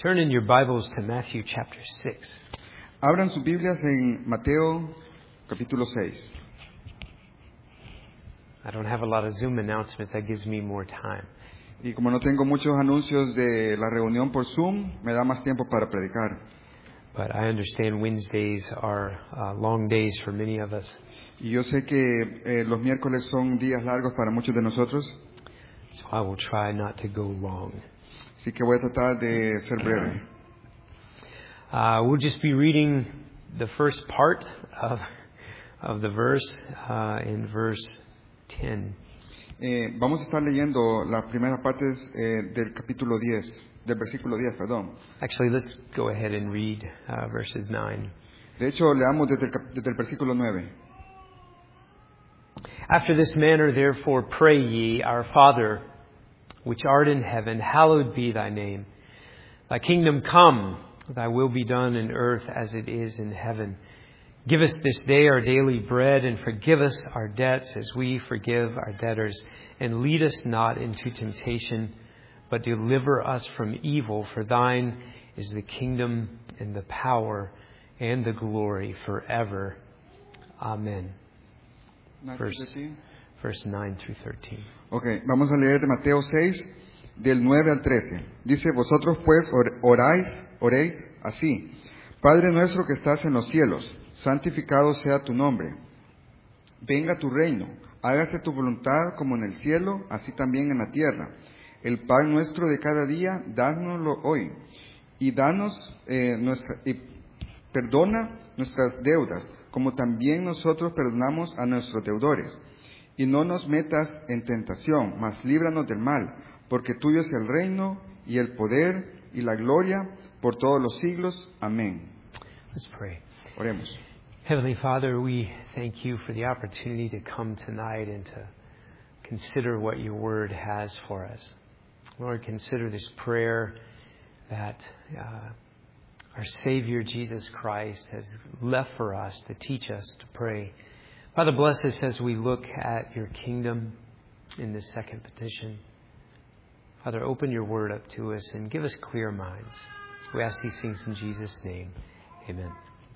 Turn in your Bibles to Matthew chapter 6. Abran sus Biblias en Mateo capítulo 6. I don't have a lot of Zoom announcements. That gives me more time. Y como no tengo muchos anuncios de la reunión por Zoom, me da más tiempo para predicar. But I understand Wednesdays are long days for many of us. Y yo sé que los miércoles son días largos para muchos de nosotros, So I will try not to go long. así que voy a tratar de ser breve. We'll just be reading the first part of the verse in verse 10. Vamos a estar leyendo las primeras partes del capítulo 10, del versículo 10, perdón. Actually, let's go ahead and read verses 9. De hecho, leamos desde el versículo 9. After this manner, therefore, pray ye, Our Father, which art in heaven, hallowed be thy name. Thy kingdom come, thy will be done in earth as it is in heaven. Give us this day our daily bread, and forgive us our debts as we forgive our debtors. And lead us not into temptation, but deliver us from evil. For thine is the kingdom and the power and the glory forever. Amen. Verse 9 through 13. Ok, vamos a leer de Mateo 6, del 9 al 13. Dice, vosotros pues oréis así. Padre nuestro que estás en los cielos, santificado sea tu nombre. Venga tu reino, hágase tu voluntad como en el cielo, así también en la tierra. El pan nuestro de cada día, dánoslo hoy. Y perdona nuestras deudas, como también nosotros perdonamos a nuestros deudores. Y no nos metas en tentación, mas líbranos del mal, porque tuyo es el reino, y el poder, y la gloria, por todos los siglos. Amén. Let's pray. Oremos. Heavenly Father, we thank you for the opportunity to come tonight and to consider what your word has for us. Lord, consider this prayer that our Savior Jesus Christ has left for us to teach us to pray. Father, bless us as we look at your kingdom in this second petition. Father, open your word up to us and give us clear minds. We ask these things in Jesus' name. Amen.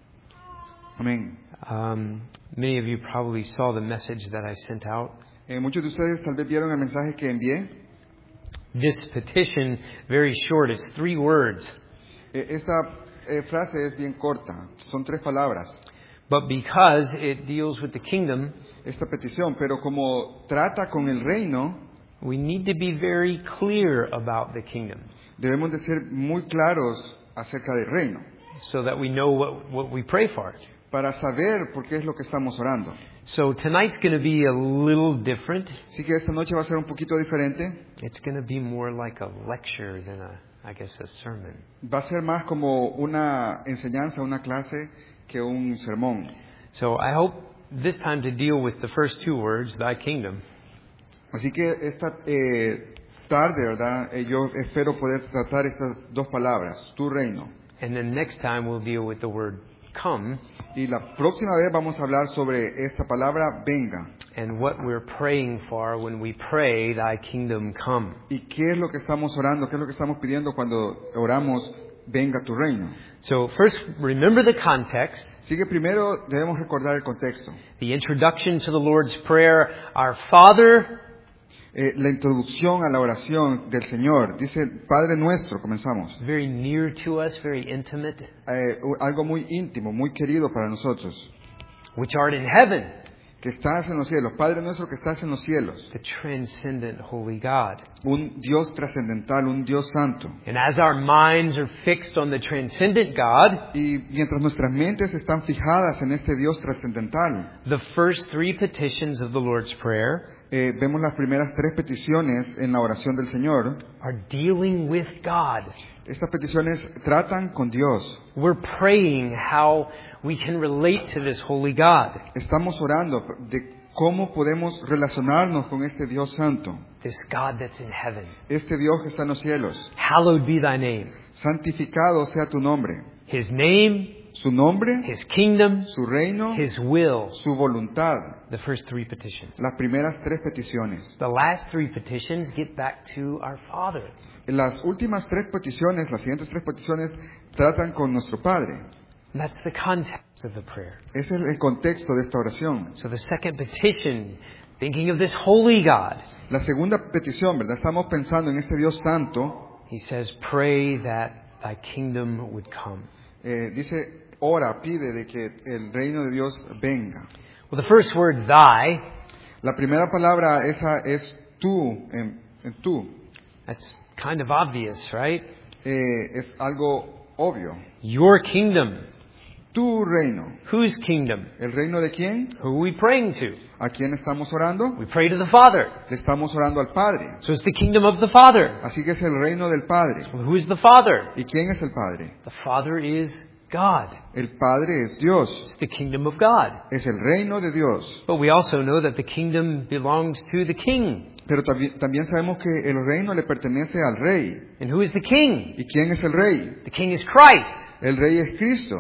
Amén. Many of you probably saw the message that I sent out. Muchos de ustedes tal vez vieron el mensaje que envié. This petition, very short, it's 3 words. Esta frase es bien corta, son 3 palabras. But because it deals with the kingdom, Esta petición, pero como trata con el reino, we need to be very clear about the kingdom debemos de ser muy claros acerca del reino, so that we know what we pray for. para saber por qué es lo que estamos orando. So tonight's going to be a little different. Así que esta noche va a ser un poquito diferente. It's going to be more like a lecture than a sermon. Va a ser más como una enseñanza, una clase, que un sermón. So I hope this time to deal with the first 2 words, thy kingdom. Así que esta tarde, ¿verdad? Yo espero poder tratar esas 2 palabras, tu reino. And then next time we'll deal with the word come. Y la próxima vez vamos a hablar sobre esta palabra, venga. And what we're praying for when we pray, thy kingdom come. ¿Y qué es lo que estamos orando? ¿Qué es lo que estamos pidiendo cuando oramos, venga tu reino? So first, remember the context. Así que primero debemos recordar el contexto. The introduction to the Lord's Prayer, Our Father. La introducción a la oración del Señor. Dice, Padre nuestro, comenzamos. Very near to us, very intimate. Algo muy íntimo, muy querido para nosotros. Which art in heaven. Que estás en los cielos. Padre nuestro que estás en los cielos. The transcendent holy God. Un Dios trascendental, un Dios santo. And as our minds are fixed on the transcendent God, y mientras nuestras mentes están fijadas en este Dios trascendental, the first 3 petitions of the Lord's Prayer vemos las primeras 3 peticiones en la oración del Señor. Are dealing with God. Estas peticiones tratan con Dios. We're praying how we can relate to this holy God. Estamos orando de cómo podemos relacionarnos con este Dios santo. This God that's in heaven. Este Dios que está en los cielos. Hallowed be thy name. Santificado sea tu nombre. His name su nombre, His kingdom, su reino, His will. su voluntad. The first three petitions. Las primeras 3 peticiones. The last three petitions get back to our Father. Las últimas 3 peticiones, las siguientes 3 peticiones, tratan con nuestro Padre. And that's the context of the prayer. Ese es el contexto de esta oración. So the second petition, thinking of this holy God, La segunda petición, ¿verdad? Estamos pensando en este Dios santo. He says, pray that thy kingdom would come. Dice, ora, pide de que el reino de Dios venga. Well, the first word, thy, La primera palabra esa es tú, en tú. that's kind of obvious, right? Es algo obvio. Your kingdom. Tu reino. Whose kingdom? ¿El reino de quién? Who are we praying to? ¿A quién estamos orando? We pray to the Father. Le estamos orando al Padre. So it's the kingdom of the Father. Así que es el reino del Padre. Well, who is the Father? ¿Y quién es el Padre? The Father is God. El Padre es Dios. It's the kingdom of God. Es el reino de Dios. But we also know that the kingdom belongs to the king. Pero también sabemos que el reino le pertenece al Rey. And who is the king? ¿Y quién es el Rey? The king is Christ. El Rey es Cristo.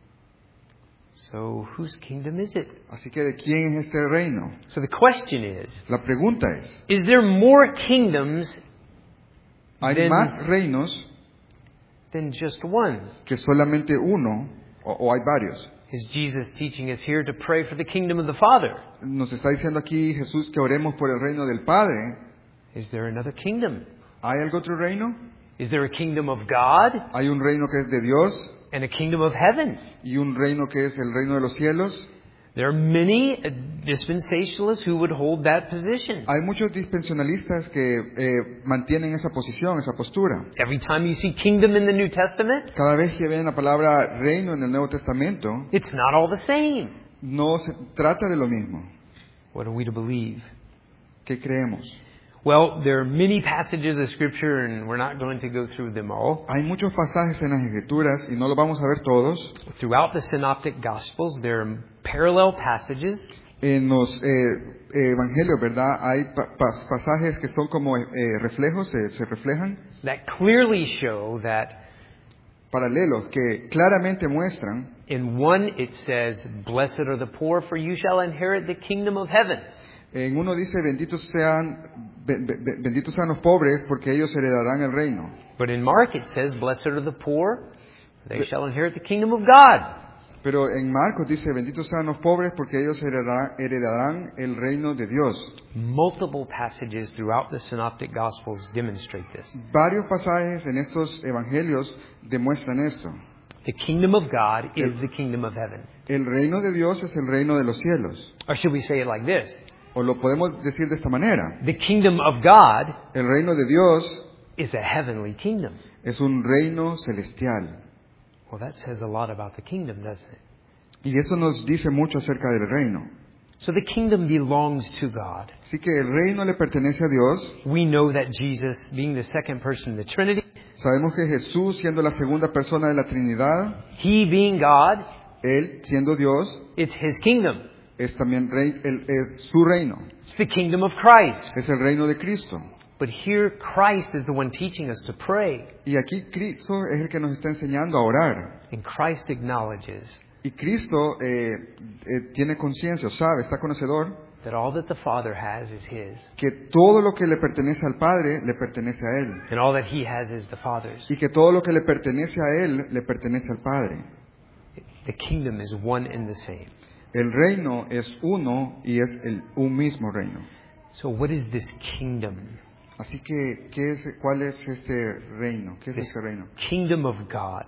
So whose kingdom is it? Así que ¿de quién es este reino? So the question is La pregunta es, there more kingdoms ¿hay más reinos than just one? que solamente uno o hay varios? Is Jesus teaching us here to pray for the kingdom of the Father? Nos está diciendo aquí Jesús que oremos por el reino del Padre. Is there another kingdom? ¿Hay algún otro reino? Is there a kingdom of God ¿Hay un reino que es de Dios and a kingdom of heaven? y un reino que es el reino de los cielos? There are many dispensationalists who would hold that position. Hay muchos dispensacionalistas que mantienen esa posición, esa postura. Every time you see kingdom in the New Testament, Cada vez que ven la palabra reino en el Nuevo Testamento, it's not all the same. no se trata de lo mismo. What are we to believe? ¿Qué creemos? Well, there are many passages of Scripture, and we're not going to go through them all. Hay muchos pasajes en las Escrituras y no los vamos a ver todos. Throughout the Synoptic Gospels, there are parallel passages En los evangelios, ¿verdad? Hay pasajes que son como reflejos, se reflejan, that clearly show that paralelos, que claramente muestran. in one it says, "Blessed are the poor, for you shall inherit the kingdom of heaven." En uno dice, benditos sean los pobres, porque ellos heredarán el reino. But in Mark it says, "Blessed are the poor, they shall inherit the kingdom of God." Pero en Marcos dice, benditos sean los pobres, porque ellos heredarán el reino de Dios. Multiple passages throughout the Synoptic Gospels demonstrate this. Varios pasajes en estos evangelios demuestran esto. The kingdom of God is the kingdom of heaven. El reino de Dios es el reino de los cielos. Or should we say it like this? O lo podemos decir de esta manera. The kingdom of God El reino de Dios is a heavenly kingdom. es un reino celestial. Well, that says a lot about the kingdom, doesn't it? Y eso nos dice mucho acerca del reino. So the kingdom belongs to God. Así que el reino le pertenece a Dios. We know that Jesus, being the second person of the Trinity, Sabemos que Jesús, siendo la segunda persona de la Trinidad, He being God, Él, siendo Dios, it's His kingdom. es también es su reino. It's the kingdom of Christ. Es el reino de Cristo. But here Christ is the one teaching us to pray. Y aquí Cristo es el que nos está enseñando a orar. And Christ acknowledges Y Cristo tiene conciencia, sabe, está conocedor, that all that the Father has is His. que todo lo que le pertenece al Padre le pertenece a Él. And all that He has is the Father's. Y que todo lo que le pertenece a Él le pertenece al Padre. The kingdom is one and the same. El reino es uno y es un mismo reino. So what is this kingdom? Así que, ¿cuál es este reino? ¿Qué es This este reino? kingdom of God,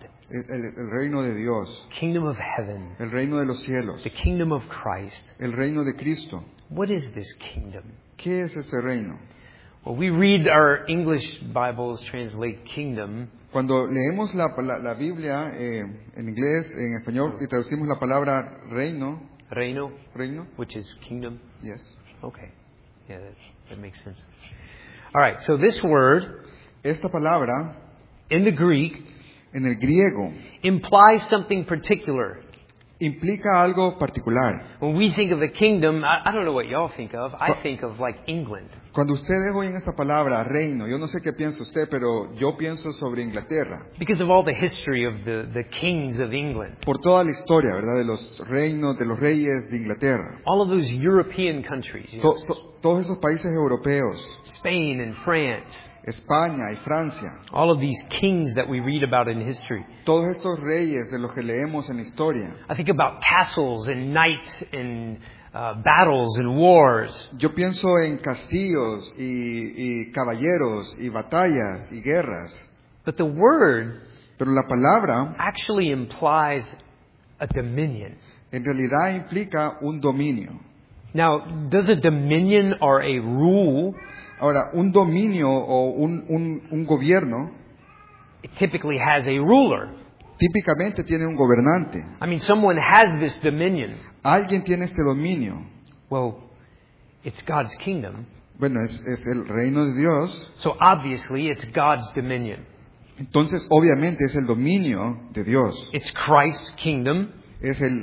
El reino de Dios, kingdom of heaven, el reino de los cielos, the kingdom of Christ. el reino de Cristo. What is this kingdom? ¿Qué es este reino? Well, we read our English Bibles translate kingdom, Cuando leemos la Biblia en inglés, en español, y traducimos la palabra reino, reino, which is kingdom. yes. Okay. Yeah, that makes sense. All right, so this word Esta palabra in the Greek en el griego implies something particular. implica algo particular. When we think of a kingdom, I don't know what y'all think of. I think of like England. Cuando ustedes oyen esta palabra, reino, yo no sé qué piensa usted, pero yo pienso sobre Inglaterra. Because of all the history of the kings of England. Por toda la historia, ¿verdad? De los reinos, de los reyes de Inglaterra. All of those European countries. Todos esos países europeos. Spain and France. España y Francia. All of these kings that we read about in history. Todos estos reyes de los que leemos en la historia. I think about castles and knights and battles and wars. Yo pienso en castillos y caballeros y batallas y guerras. But the word Pero la palabra actually implies a dominion. en realidad implica un dominio. Now, does a dominion or a rule Ahora, un dominio o un gobierno it typically has a ruler? típicamente tiene un gobernante. I mean, someone has this dominion. Alguien tiene este dominio. Well, it's God's kingdom. Bueno, es el reino de Dios. So obviously it's God's dominion. Entonces, obviamente, es el dominio de Dios. It's Christ's kingdom. Es el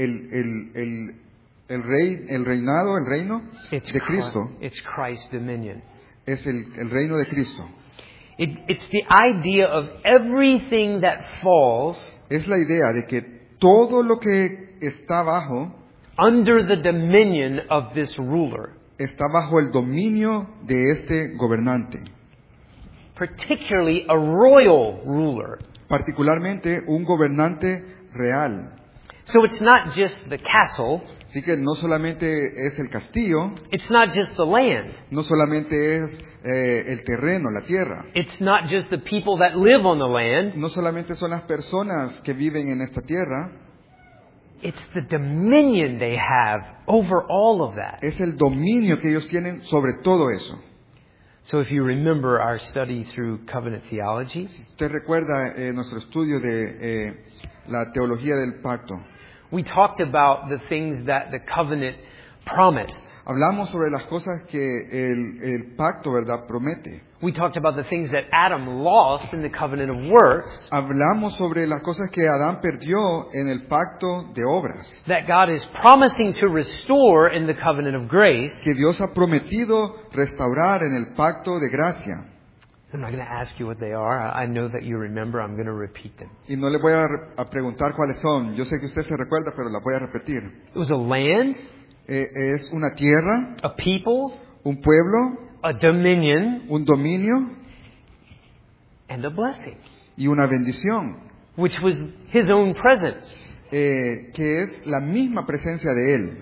reinado, el reino It's de Cristo. It's Christ's dominion. Es el reino de Cristo. It's the idea of everything that falls Es la idea de que todo lo que está bajo under the dominion of this ruler, está bajo el dominio de este gobernante. particularly a royal ruler. Particularmente un gobernante real. So it's not just the castle, Así que no solamente es el castillo, it's not just the land, no solamente es el terreno, la tierra, it's not just the people that live on the land, no solamente son las personas que viven en esta tierra, it's the dominion they have over all of that. es el dominio que ellos tienen sobre todo eso. So if you remember our study through covenant theology, Usted recuerda nuestro estudio de la teología del pacto. we talked about the things that the covenant promised. Hablamos sobre las cosas que el pacto, ¿verdad?, promete. We talked about the things that Adam lost in the covenant of works, Hablamos sobre las cosas que Adán perdió en el pacto de obras, that God is promising to restore in the covenant of grace. que Dios ha prometido restaurar en el pacto de gracia. I'm not going to ask you what they are. I know that you remember. I'm going to repeat them. Y no le voy a preguntar cuáles son. Yo sé que usted se recuerda, pero la voy a repetir. It was a land, Es una tierra, a people, un pueblo, a dominion, un dominio and a blessing, y una bendición, which was His own presence. que es la misma presencia de Él.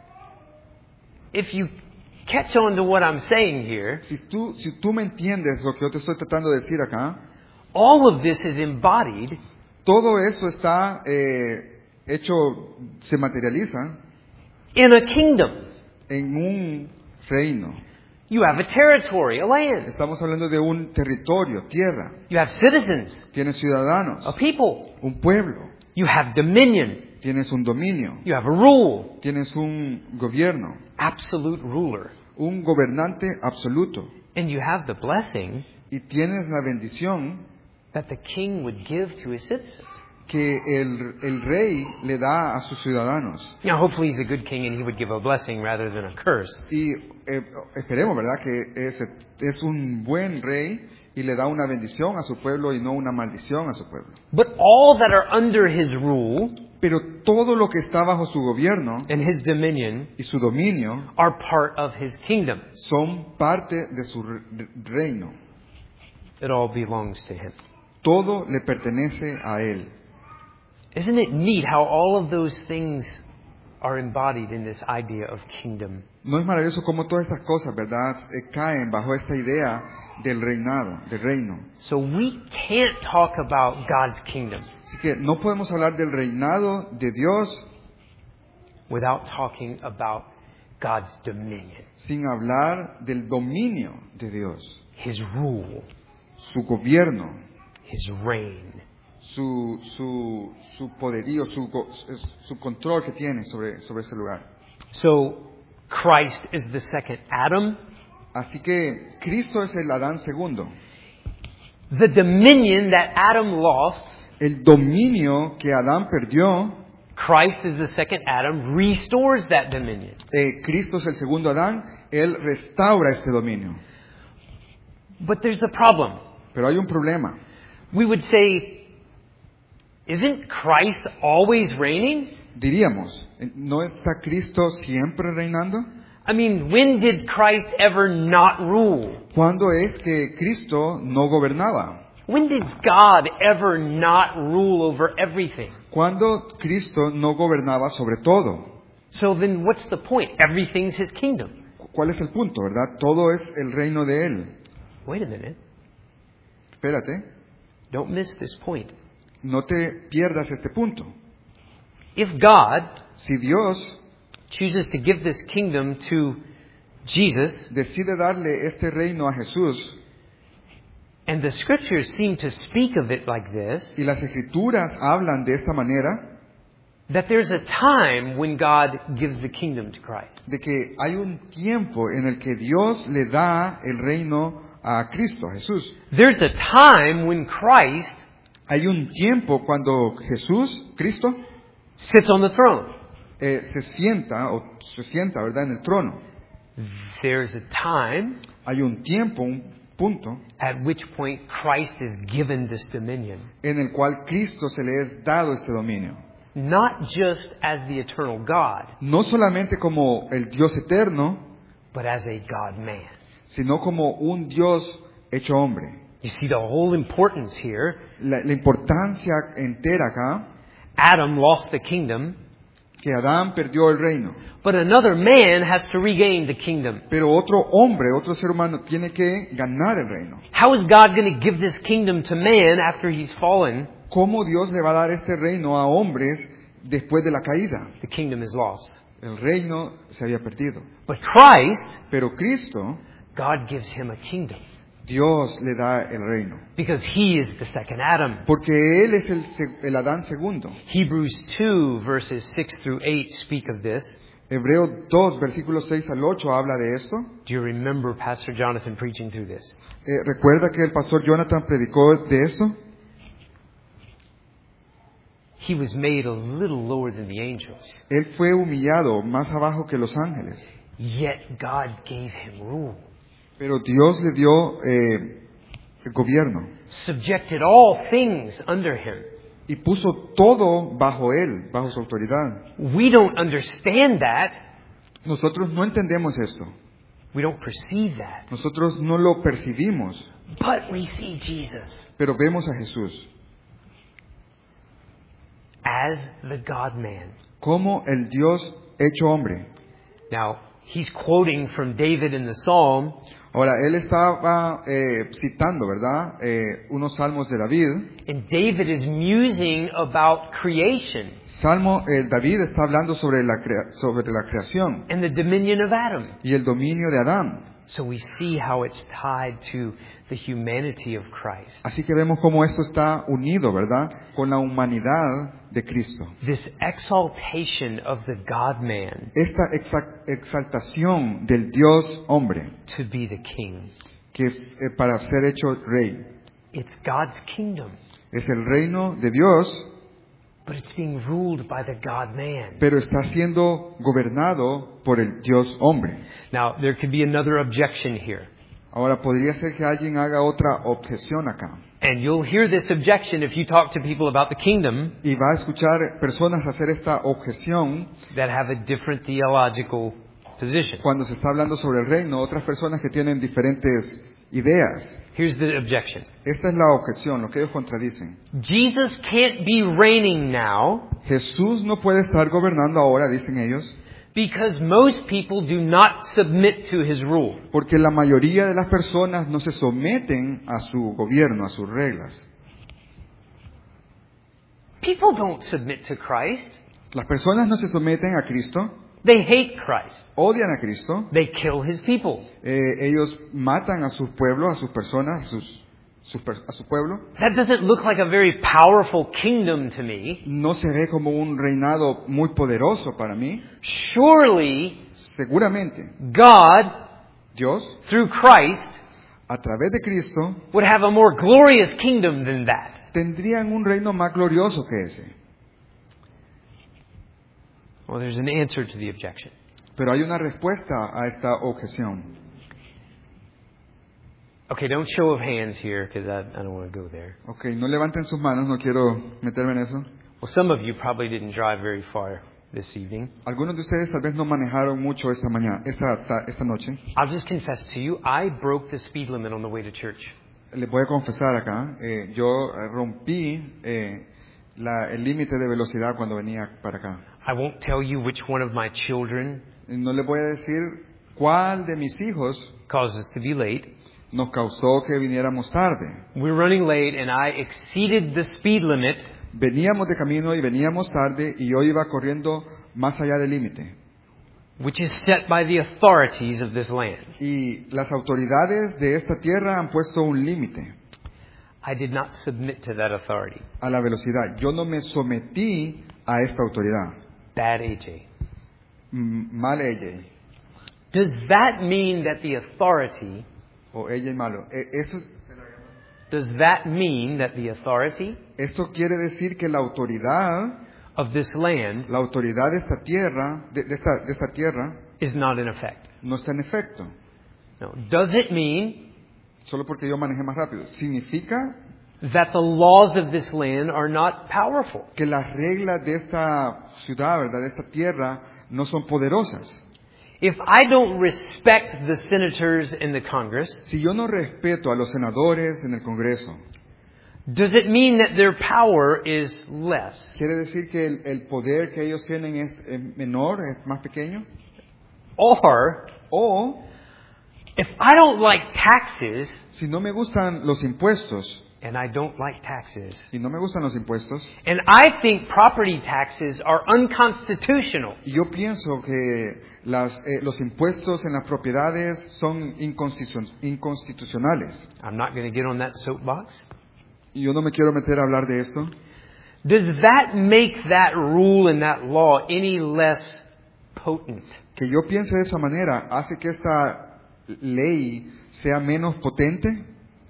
If you catch on to what I'm saying here, Si tú me entiendes lo que yo te estoy tratando de decir acá, all of this is embodied todo eso está hecho, se materializa in a kingdom. en un reino. You have a territory, a land. Estamos hablando de un territorio, tierra. You have citizens, Tienes ciudadanos, a people. un pueblo. You have dominion. Tienes un dominio. You have a rule. Tienes un gobierno, Absolute ruler. un gobernante absoluto. And you have the blessing Y tienes la bendición that the king would give to his citizens. que el rey le da a sus ciudadanos. Now, hopefully he's a good king and he would give a blessing rather than a curse. Y esperemos, ¿verdad?, que es un buen rey y le da una bendición a su pueblo y no una maldición a su pueblo. But all that are under his rule Pero todo lo que está bajo su gobierno and his dominion y su dominio are part of his kingdom. son parte de su reino. It all belongs to him. Todo le pertenece a él. Isn't it neat how all of those things are embodied in this idea of kingdom? ¿No es maravilloso cómo todas estas cosas, verdad, caen bajo esta idea del reinado, del reino? So we can't talk about God's kingdom Así que no podemos hablar del reinado de Dios without talking about God's dominion, sin hablar del dominio de Dios, His rule, su gobierno, His reign. su poderío, su control que tiene sobre ese lugar. So Christ is the second Adam. Así que Cristo es el Adán segundo. The dominion that Adam lost El dominio que Adán perdió Christ is the second Adam, restores that dominion. Cristo es el segundo Adán, Él restaura este dominio. But there's a problem. Pero hay un problema. We would say, isn't Christ always reigning? Diríamos, ¿no está Cristo siempre reinando? I mean, when did Christ ever not rule? ¿Cuándo es que Cristo no gobernaba? When did God ever not rule over everything? ¿Cuándo Cristo no gobernaba sobre todo? So then what's the point? Everything's His kingdom. ¿Cuál es el punto, verdad? Todo es el reino de Él. Wait a minute. Espérate, Don't miss this point. no te pierdas este punto. If God Si Dios chooses to give this kingdom to Jesus, decide darle este reino a Jesús, and the scriptures seem to speak of it like this, y las escrituras hablan de esta manera, that there's a time when God gives the kingdom to Christ. de que hay un tiempo en el que Dios le da el reino a Cristo, a Jesús. There's a time when Christ Hay un tiempo cuando Jesús, Cristo, sits on the throne. se sienta, ¿verdad?, en el trono. There's a time Hay un tiempo, un punto, at which point Christ is given this dominion. en el cual Cristo se le es dado este dominio. Not just as the eternal God, No solamente como el Dios eterno, but as a God-man. sino como un Dios hecho hombre. You see the whole importance here. La importancia entera acá, Adam lost the kingdom, que Adán perdió el reino, but another man has to regain the kingdom. pero otro hombre, otro ser humano tiene que ganar el reino. How is God going to give this kingdom to man after he's fallen? ¿Cómo Dios le va a dar este reino a hombres después de la caída? The kingdom is lost. El reino se había perdido. But Christ, Pero Cristo, God gives him a kingdom Dios le da el reino. because he is the second Adam. Porque Él es el Adán segundo. Hebrews 2 verses 6 through 8 speak of this. Hebreo 2, versículos 6 al 8 habla de esto. Do you remember Pastor Jonathan preaching through this? ¿Recuerda que el pastor Jonathan predicó de esto? He was made a little lower than the angels, Él fue humillado más abajo que los ángeles. yet God gave him rule. Pero Dios le dio el gobierno Subjected all things under him. y puso todo bajo Él, bajo su autoridad. We don't understand that. Nosotros no entendemos esto. We don't perceive that. Nosotros no lo percibimos, But we see Jesus pero vemos a Jesús as the God-man. como el Dios hecho hombre. Now, he's quoting from David in the Psalm, Ahora, él estaba citando, ¿verdad?, unos salmos de David. and David is musing about creation David está hablando sobre la creación and the dominion of Adam. y el dominio de Adán. So we see how it's tied to the humanity of Christ. Así que vemos cómo esto está unido, ¿verdad?, con la humanidad de Cristo. This exaltation of the God-man Esta exaltación del Dios hombre, to be the king. que para ser hecho rey, It's God's kingdom, es el reino de Dios, but it's being ruled by the God-man. pero está siendo gobernado por el Dios hombre. Now, there could be another objection here. Ahora, podría ser que alguien haga otra objeción acá. And you'll hear this objection if you talk to people about the kingdom Y va a escuchar personas hacer esta objeción that have a different theological position. cuando se está hablando sobre el reino, otras personas que tienen diferentes ideas. Here's the objection. Esta es la objeción, lo que ellos contradicen. Jesus can't be reigning now Jesús no puede estar gobernando ahora, dicen ellos, because most people do not submit to his rule. porque la mayoría de las personas no se someten a su gobierno, a sus reglas. People don't submit to Christ. Las personas no se someten a Cristo, They hate Christ. odian a Cristo, They kill his people. ellos matan a sus pueblos, a sus personas, a su pueblo. That doesn't look like a very powerful kingdom to me. No se ve como un reinado muy poderoso para mí. Surely Seguramente God, Dios, through Christ, a través de Cristo, would have a more glorious kingdom than that. tendrían un reino más glorioso que ese. Well, there's an answer to the objection. Pero hay una respuesta a esta objeción. Okay, don't show of hands here because I don't want to go there. Okay, no levanten sus manos, no quiero meterme en eso. Well, some of you probably didn't drive very far this evening. Algunos de ustedes tal vez no manejaron mucho esta noche. I'll just confess to you, I broke the speed limit on the way to church. Les voy a confesar acá, yo rompí el límite de velocidad cuando venía para acá. I won't tell you which one of my children No les voy a decir cuál de mis hijos caused us to be late. nos causó que viniéramos tarde. We were running late and I exceeded the speed limit. Veníamos de camino y veníamos tarde y yo iba corriendo más allá del límite. Which is set by the authorities of this land. Y las autoridades de esta tierra han puesto un límite I did not submit to that authority. a la velocidad. Yo no me sometí a esta autoridad. Bad AJ. Mal ella. Does that mean that the authority, O ella es malo. does that mean that the authority Esto quiere decir que la autoridad of this land de esta tierra, de esta tierra, is not in effect? no está en efecto. No. Does it mean Solo porque yo manejé más rápido. Significa that the laws of this land are not powerful? que las reglas de esta ciudad, ¿verdad? De esta tierra, no son poderosas. If I don't respect the senators in the Congress, Si yo no respeto a los senadores en el Congreso, does it mean that their power is less? ¿quiere decir que el poder que ellos tienen es menor, es más pequeño? Or, O, if I don't like taxes, si no me gustan los impuestos, and I don't like taxes, y no me gustan los impuestos, and I think property taxes are unconstitutional, y yo pienso que los impuestos en las propiedades son inconstitucionales, I'm not going to get on that soapbox. y yo no me quiero meter a hablar de esto, Does that make that rule and that law any less potent? que yo piense de esa manera, ¿hace que esta ley sea menos potente?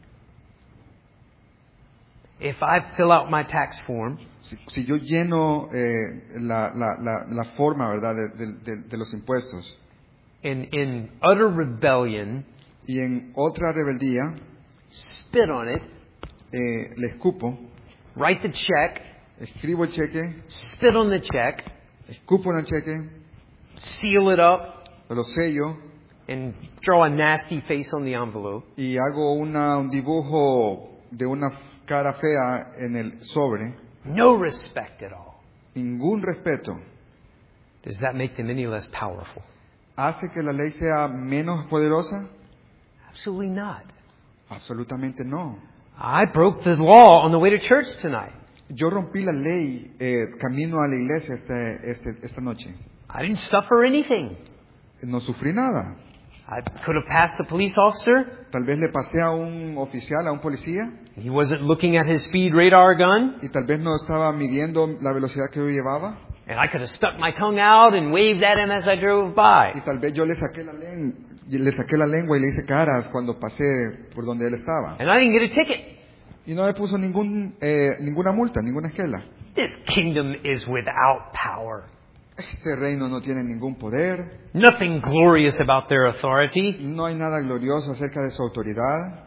If I fill out my tax form Si yo lleno la forma, ¿verdad?, de los impuestos, and in utter rebellion y en otra rebeldía spit on it, le escupo, write the check, escribo el cheque, spit on the check, escupo en el cheque, seal it up, lo sello and draw a nasty face on the envelope, y hago un dibujo de una cara fea en el sobre, no respect at all. ningún respeto, Does that make them any less powerful? ¿hace que la ley sea menos poderosa? Absolutely not. Absolutamente no. I broke the law on the way to church tonight. Yo rompí la ley camino a la iglesia esta noche. I didn't suffer anything. No sufrí nada. I could have passed the police officer. Tal vez le pasé a un oficial, a un policía, He wasn't looking at his speed radar gun. y tal vez no estaba midiendo la velocidad que yo llevaba, And I could have stuck my tongue out and waved at him as I drove y by. tal vez yo le saqué la lengua y le hice caras cuando pasé por donde él estaba. And I didn't get a ticket. Y no me puso ninguna multa, ninguna esquela. This kingdom is without power. Este reino no tiene ningún poder, Nothing glorious about their authority. no hay nada glorioso acerca de su autoridad,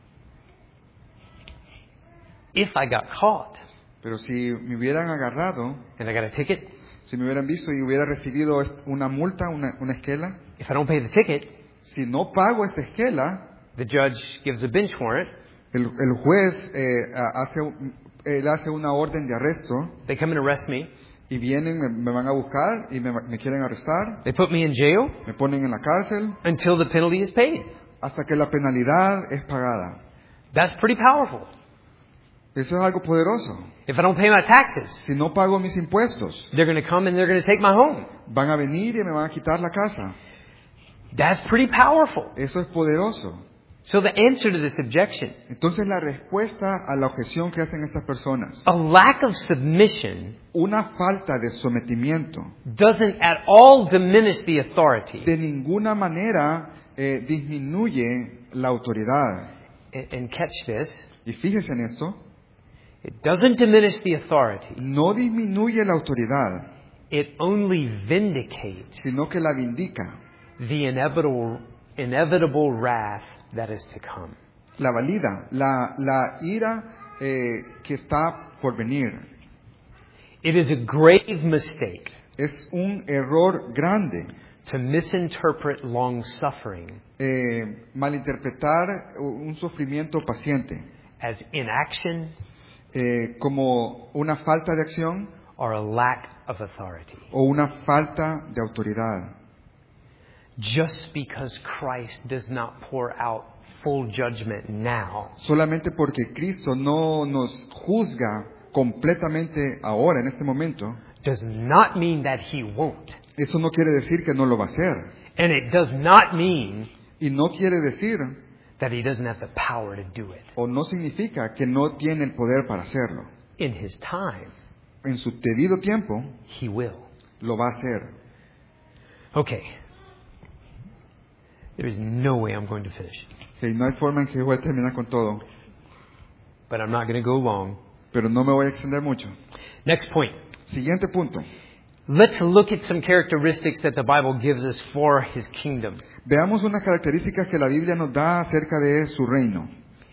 If I got caught pero si me hubieran agarrado, and I got a ticket, si me hubieran visto y hubiera recibido una multa, una esquela, if I don't pay the ticket, si no pago esa esquela, the judge gives a bench warrant. el juez hace una orden de arresto They come and arrest me. y vienen, me van a buscar y me quieren arrestar, They put me in jail me ponen en la cárcel until the penalty is paid. hasta que la penalidad es pagada. That's pretty powerful. Eso es algo poderoso. If I don't pay my taxes, Si no pago mis impuestos, they're going to come and they're going to take my home. van a venir y me van a quitar la casa. That's pretty powerful. Eso es poderoso. So the answer to this objection, Entonces la respuesta a la objeción que hacen estas personas, a lack of submission, una falta de sometimiento, doesn't at all diminish the authority. de ninguna manera disminuye la autoridad. And catch this, Y fíjese en esto, it doesn't diminish the authority no disminuye la autoridad It only vindicates sino que la vindica, the inevitable wrath that is to come. la valida, la ira que está por venir. It is a grave mistake Es un error grande to misinterpret long suffering malinterpretar un sufrimiento paciente as inaction como una falta de acción or a lack of authority. o una falta de autoridad. Just because Christ does not pour out full judgment now Solamente porque Cristo no nos juzga completamente ahora, en este momento, does not mean that He won't. eso no quiere decir que no lo va a hacer. And it does not mean Y no quiere decir that He doesn't have the power to do it. o no significa que no tiene el poder para hacerlo. In His time, En su debido tiempo He will. lo va a hacer. Okay. There is no way I'm going to finish. Que no hay forma en que voy a terminar con todo, But I'm not going to go long. pero no me voy a extender mucho. Next point. Siguiente punto. Let's look at some characteristics that the Bible gives us for His kingdom. Veamos unas características que la Biblia nos da acerca de su reino.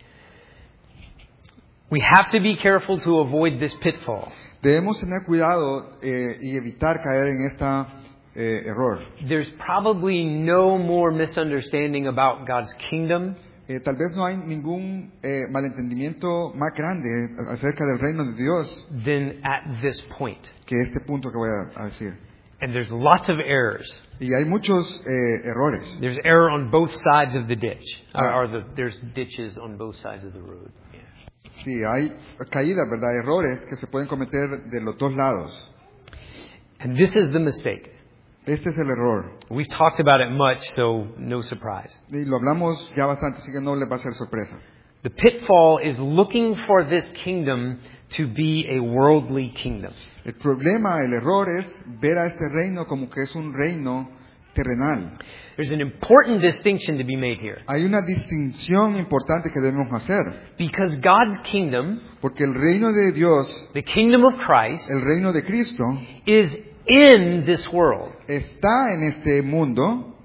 We have to be careful to avoid this pitfall. Debemos tener cuidado y evitar caer en este error. There's probably no more misunderstanding about God's kingdom Tal vez no hay ningún malentendimiento más grande acerca del reino de Dios than at this point. que este punto que voy a decir. And there's lots of errors. Y hay muchos errores. There's error on both sides of the ditch. Ah. There's ditches on both sides of the road. Yeah. Sí, hay caídas, ¿verdad? Errores que se pueden cometer de los dos lados. And this is the mistake. Este es el error. We've talked about it much, so no surprise. Y lo hablamos ya bastante, así que no les va a ser sorpresa. The pitfall is looking for this kingdom to be a worldly kingdom. El problema, el error es ver a este reino como que es un reino terrenal. There's an important distinction to be made here. Hay una distinción importante que debemos hacer, Because God's kingdom, porque el reino de Dios, the kingdom of Christ, el reino de Cristo, is in this world. está en este mundo,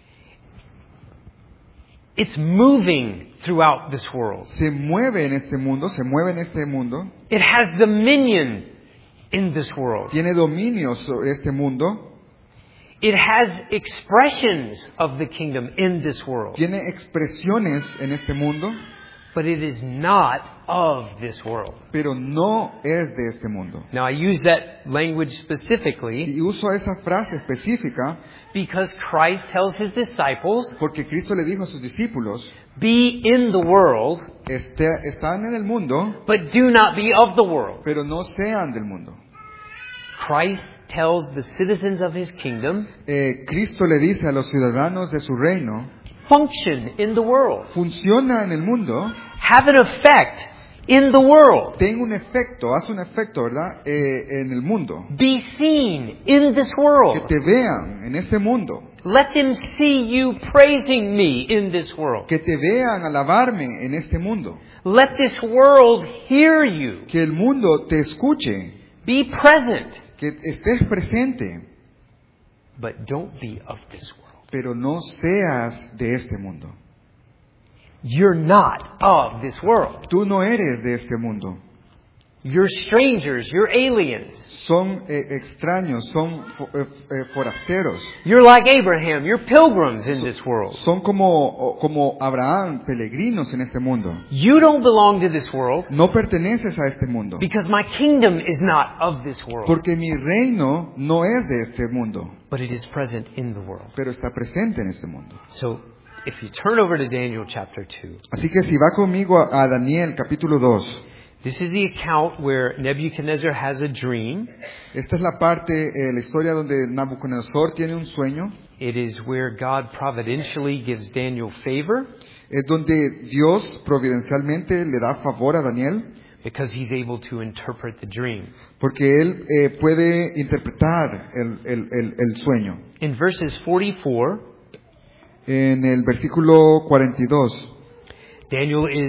It's moving throughout this world. se mueve en este mundo, se mueve en este mundo, It has dominion in this world. tiene dominio sobre este mundo, It has expressions of the kingdom in this world. tiene expresiones en este mundo, But it is not of this world. pero no es de este mundo. Now I use that language specifically Y uso esa frase específica because Christ tells His disciples, porque Cristo le dijo a sus discípulos, be in the world, están en el mundo, but do not be of the world. pero no sean del mundo. Christ tells the citizens of His kingdom, Cristo le dice a los ciudadanos de su reino, function in the world. funciona en el mundo, Have an effect in the world. ten un efecto, haz un efecto, ¿verdad? En el mundo. Be seen in this Que world. te vean en este mundo. Let them see you praising me in this world. Que te vean alabarme en este mundo. Let this world hear you. Que el mundo te escuche. Be present, Que estés presente. but don't be of this world. Pero no seas de este mundo. You're not of this world. Tú no eres de este mundo. You're strangers. You're aliens. Son extraños, son forasteros. You're like Abraham. You're pilgrims in this world. Son como Abraham, peregrinos en este mundo. You don't belong to this world No perteneces a este mundo. because my kingdom is not of this world, Porque mi reino no es de este mundo, but it is present in the world. pero está presente en este mundo. So if you turn over to Daniel chapter 2, Así que si va conmigo a Daniel capítulo 2, this is the account where Nebuchadnezzar has a dream. esta es la parte, la historia donde Nabucodonosor tiene un sueño. It is where God providentially gives Daniel favor Es donde Dios providencialmente le da favor a Daniel, because he's able to interpret the dream. porque él puede interpretar el sueño. In verses 44, En el versículo 42, Daniel is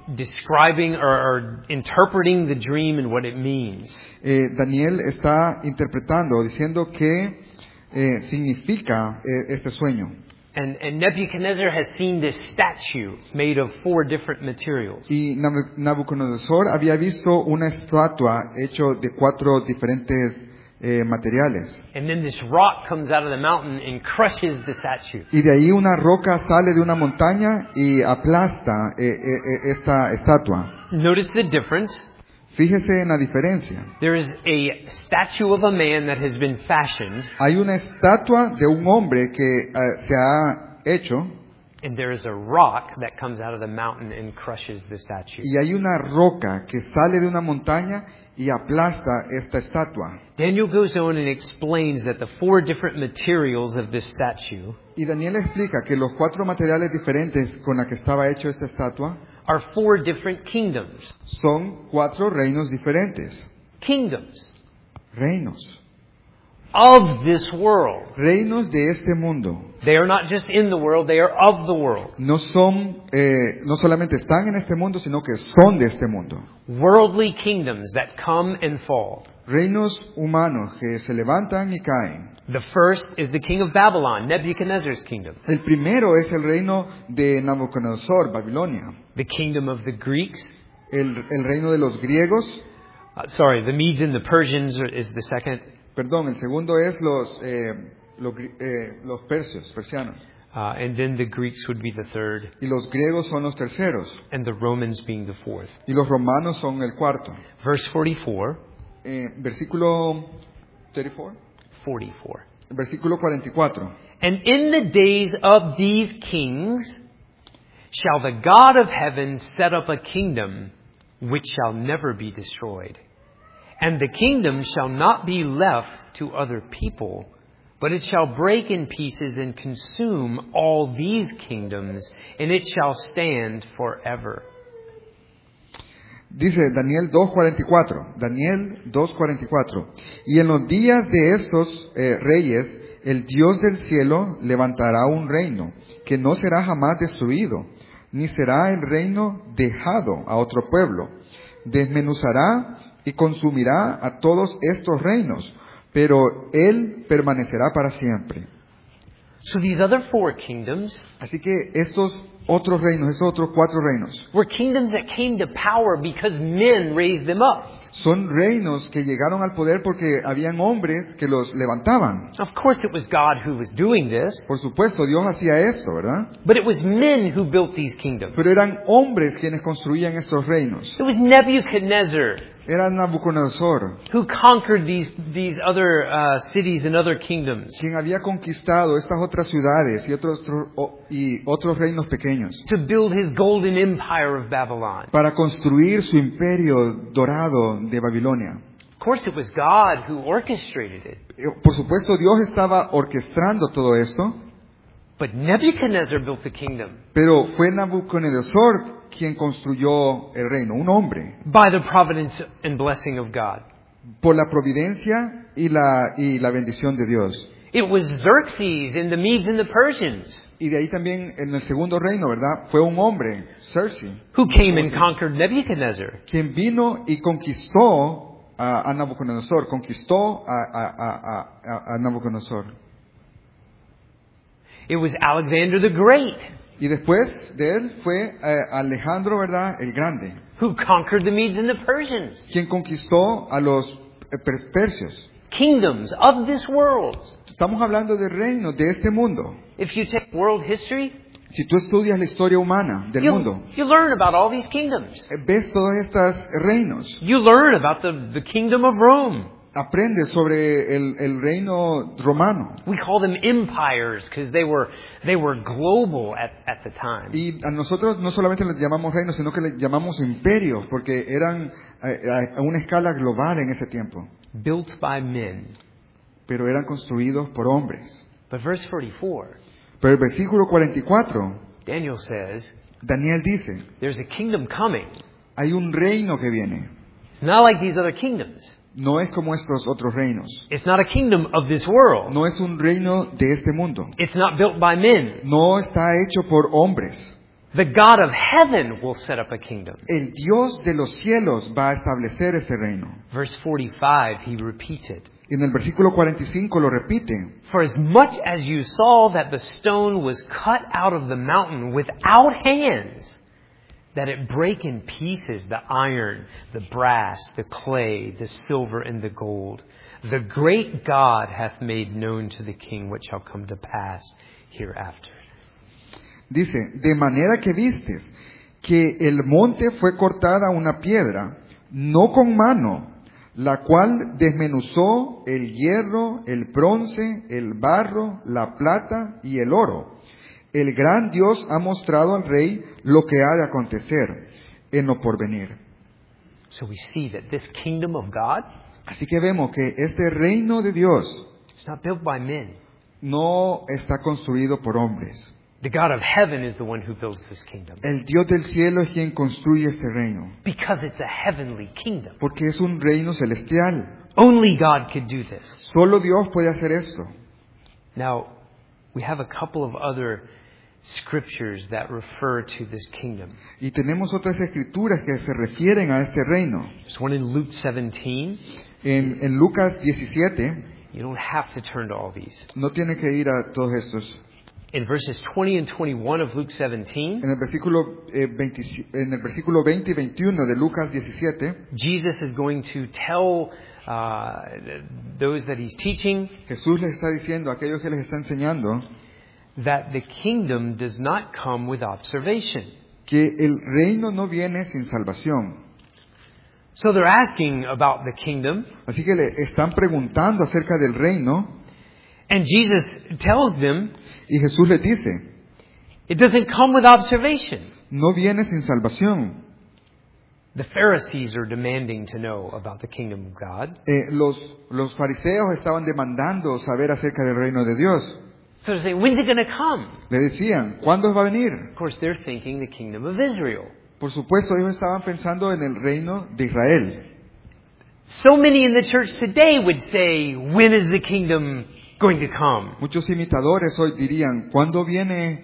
describing or interpreting the dream and what it means. Daniel está interpretando, diciendo qué significa este sueño. And Nebuchadnezzar has seen this statue made of 4 different materials. Y Nabucodonosor había visto una estatua hecha de 4 diferentes materiales. And then this rock comes out of the mountain and crushes the statue. Y de ahí una roca sale de una montaña y aplasta esta estatua. Notice the difference. Fíjese en la diferencia. There is a statue of a man that has been fashioned. Hay una estatua de un hombre que se ha hecho. And there is a rock that comes out of the mountain and crushes the statue. Y hay una roca que sale de una montaña y aplasta esta estatua. Daniel goes on and explains that the 4 different materials of this statue Y Daniel explica que los 4 materiales diferentes con la que estaba hecho esta estatua are 4 different kingdoms. son 4 reinos diferentes. Kingdoms Reinos. of this world. Reinos de este mundo. They are not just in the world, they are of the world. No solamente están en este mundo, sino que son de este mundo. Worldly kingdoms that come and fall. Reinos humanos que se levantan y caen. The first is the king of Babylon, Nebuchadnezzar's kingdom. El primero es el reino de Nabucodonosor, Babilonia. The kingdom of the Greeks. El reino de los griegos. The Medes and the Persians is the second. Perdón, el segundo es los persianos. And then the Greeks would be the third. Y los griegos son los terceros. And the Romans being the fourth. Y los romanos son el cuarto. Verse 44. Versículo 34. 44. Versículo 44. And in the days of these kings shall the God of heaven set up a kingdom which shall never be destroyed. And the kingdom shall not be left to other people, but it shall break in pieces and consume all these kingdoms, and it shall stand forever. Dice Daniel 2:44. Daniel 2:44. Y en los días de estos reyes, el Dios del cielo levantará un reino que no será jamás destruido, ni será el reino dejado a otro pueblo. Desmenuzará y consumirá a todos estos reinos, pero él permanecerá para siempre. So these other 4 kingdoms, así que estos otros reinos, esos otros 4 reinos, were kingdoms that came to power because men raised them up. Son reinos que llegaron al poder porque habían hombres que los levantaban. Of course it was God who was doing this. Por supuesto, Dios hacía esto, ¿verdad? But it was men who built these kingdoms. Pero eran hombres quienes construían estos reinos. It was Nebuchadnezzar. Era Nabucodonosor, who conquered these other cities and other kingdoms. quien había conquistado estas otras ciudades y otros reinos pequeños. To build his golden empire of Babylon. Para construir su imperio dorado de Babilonia. Of course it was God who orchestrated it. Por supuesto, Dios estaba orquestando todo esto. But Nebuchadnezzar built the kingdom. Pero fue Nabucodonosor quien construyó el reino, un hombre. By the providence and blessing of God. Por la providencia y la bendición de Dios. It was Xerxes and the Medes and the Persians. Y de ahí también en el segundo reino, ¿verdad? Fue un hombre, Xerxes, who came and conquered Nebuchadnezzar. quien vino y conquistó a Nabucodonosor, conquistó a Nabucodonosor. It was Alexander the Great. Y después de él fue Alejandro, ¿verdad? El Grande. Who conquered the Medes and the Persians. Quien conquistó a los persios. Kingdoms of this world. Estamos hablando de reinos de este mundo. If you take world history, si tú estudias la historia humana del mundo, you learn about all these kingdoms. Ves todos estos reinos. You learn about the kingdom of Rome. Aprendes sobre el reino romano. We call them empires because they were global at the time. Y a nosotros no solamente les llamamos reinos, sino que les llamamos imperios porque eran a una escala global en ese tiempo. Built by men. Pero eran construidos por hombres. But verse 44. Pero el versículo 44. Daniel says. Daniel dice. There's a kingdom coming. Hay un reino que viene. It's not like these other kingdoms. No es como estos otros reinos. It's not a kingdom of this world. No es un reino de este mundo. It's not built by men. No está hecho por hombres. The God of heaven will set up a kingdom. El Dios de los cielos va a establecer ese reino. Verse 45, he repeats it. Y en el versículo 45 lo repite. For as much as you saw that the stone was cut out of the mountain without hands, that it break in pieces the iron, the brass, the clay, the silver, and the gold, the great God hath made known to the king what shall come to pass hereafter. Dice, de manera que vistes que el monte fue cortada una piedra, no con mano, la cual desmenuzó el hierro, el bronce, el barro, la plata y el oro. El gran Dios ha mostrado al rey lo que ha de acontecer en lo porvenir. So we see that this kingdom of God Así que vemos que este reino de Dios is not built by men. no está construido por hombres. The God of heaven is the one who builds this kingdom. El Dios del cielo es quien construye este reino, Because it's a heavenly kingdom. porque es un reino celestial. Only God could do this. Solo Dios puede hacer esto. Now, we have a couple of other scriptures that refer to this kingdom. Y tenemos otras escrituras que se refieren a este reino. There's one in Luke 17. En Lucas 17, You don't have to turn to all these. no tiene que ir a todos estos. In verses 20 and 21 of Luke 17, En el versículo 20 y 21 de Lucas 17, Jesus is going to tell those that he's teaching Jesús les está diciendo a aquellos que les está enseñando that the kingdom does not come with observation. que el reino no viene sin salvación. So they're asking about the kingdom, Así que le están preguntando acerca del reino and Jesus tells them y Jesús les dice, it doesn't come with observation. no viene sin salvación. The Pharisees are demanding to know about the kingdom of God. Los fariseos estaban demandando saber acerca del reino de Dios. So they say, when's it going to come? Le decían, ¿cuándo va a venir? Of course, they're thinking the kingdom of Israel. Por supuesto, ellos estaban pensando en el reino de Israel. So many in the church today would say, when is the kingdom going to come? Muchos imitadores hoy dirían, ¿cuándo viene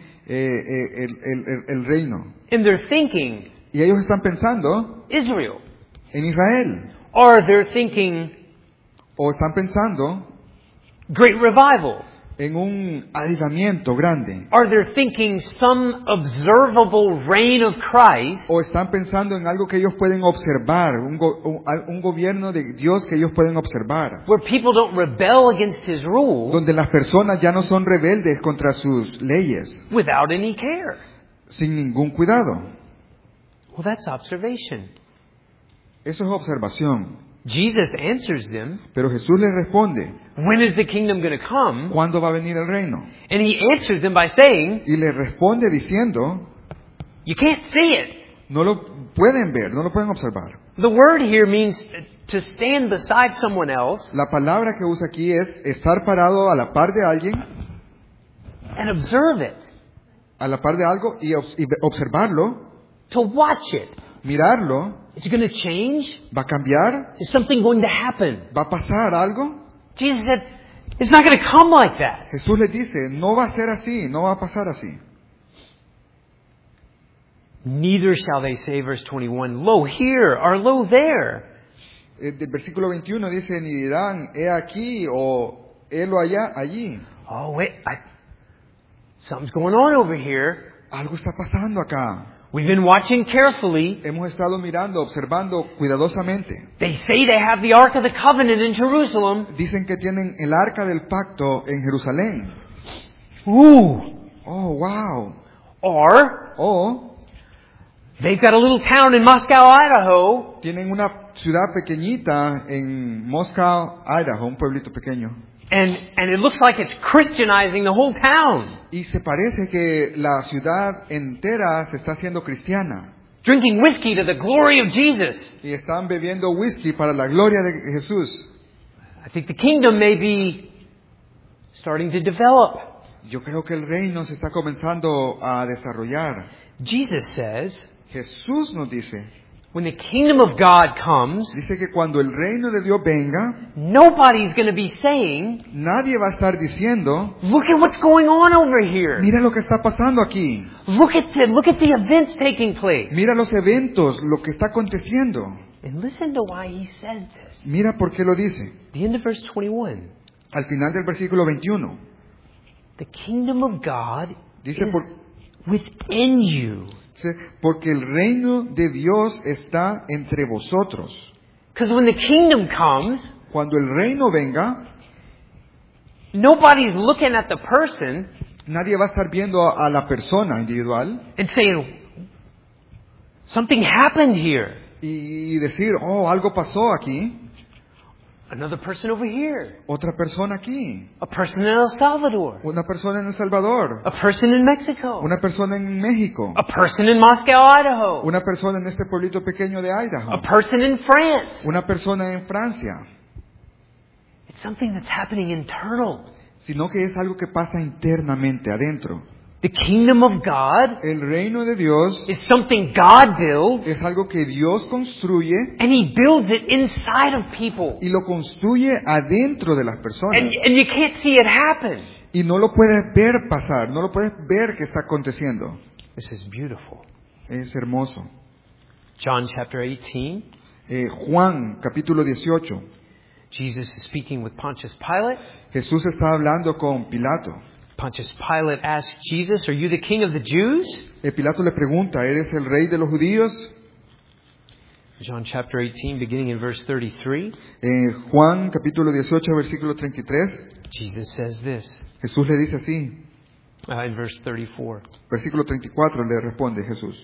el reino? And they're thinking Y ellos están pensando Israel. en Israel. Or they're thinking O están pensando great revival. en un avivamiento grande. Or they're thinking some observable reign of Christ O están pensando en algo que ellos pueden observar, un gobierno de Dios que ellos pueden observar. where people don't rebel against his rule Donde las personas ya no son rebeldes contra sus leyes, without any care. sin ningún cuidado. Well, that's observation. Eso es observación. Jesus answers them, Pero Jesús les responde, when is the kingdom going to come? ¿cuándo va a venir el reino? And he answers them by saying, Y les responde diciendo, you can't see it. no lo pueden ver, no lo pueden observar. The word here means to stand beside someone else La palabra que usa aquí es estar parado a la par de alguien, and observe it, a la par de algo y observarlo, to watch it. mirarlo. Is it going to change? ¿Va a cambiar? Is something going to happen? ¿Va a pasar algo? Jesus said, it's not going to come like that. Jesús les dice, no va a ser así, no va a pasar así. Neither shall they say, verse 21, lo here or lo there. El versículo 21 dice, ni dirán, he aquí o helo allá, allí. Oh, wait, something's going on over here. Algo está pasando acá. We've been watching carefully. Hemos estado mirando, observando cuidadosamente. They say they have the Ark of the Covenant in Jerusalem. Dicen que tienen el arca del pacto en Jerusalén. Ooh. Oh, wow. Or O they've got a little town in Moscow, Idaho. tienen una ciudad pequeñita en Moscow, Idaho, un pueblito pequeño. And it looks like it's Christianizing the whole town. Y se parece que la ciudad entera se está haciendo cristiana. Drinking whiskey to the glory of Jesus. Y están bebiendo whisky para la gloria de Jesús. I think the kingdom may be starting to develop. Yo creo que el reino se está comenzando a desarrollar. Jesus says, Jesús nos dice, when the kingdom of God comes, dice que cuando el reino de Dios venga, nobody's going to be saying, nadie va a estar diciendo, look at what's going on over here. mira lo que está pasando aquí, Look at the events taking place. mira los eventos, lo que está aconteciendo. And listen to why he says this. Mira por qué lo dice. The end of verse 21. Al final del versículo 21, The kingdom of God dice, is within you. porque el reino de Dios está entre vosotros. Because when the kingdom comes, Cuando el reino venga, nobody's looking at the person nadie va a estar viendo a la persona individual and saying, something happened here. y decir, oh, algo pasó aquí, Another person over here. otra persona aquí, A person in El Salvador. una persona en El Salvador, A person in Mexico. una persona en México, A person in Moscow, Idaho. una persona en este pueblito pequeño de Idaho, A person in France. una persona en Francia, It's something that's happening internal. sino que es algo que pasa internamente, adentro. The kingdom of God El reino de Dios is something God builds, es algo que Dios construye and He builds it inside of people. y lo construye adentro de las personas. And you can't see it happen. Y no lo puedes ver pasar, no lo puedes ver que está aconteciendo. This is beautiful. Es hermoso. John chapter 18. Juan capítulo 18. Jesus is speaking with Pontius Pilate. Jesús está hablando con Pilato. Pontius Pilate asks Jesus, "Are you the king of the Jews?" Pilato le pregunta, ¿eres el rey de los judíos? John chapter 18, beginning in verse 33. Juan capítulo 18, versículo 33. Jesus says this, Jesús le dice así. in verse 34. Versículo 34 le responde Jesús.